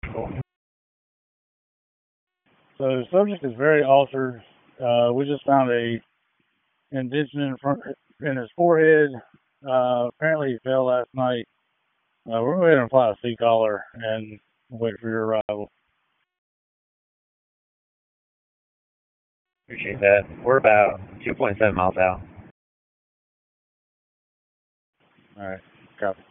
Cool. So the subject is very altered. We just found a indentation in his forehead. Apparently he fell last night. We're going to apply a sea collar and wait for your arrival. Appreciate that. We're about 2.7 miles out. All right, copy.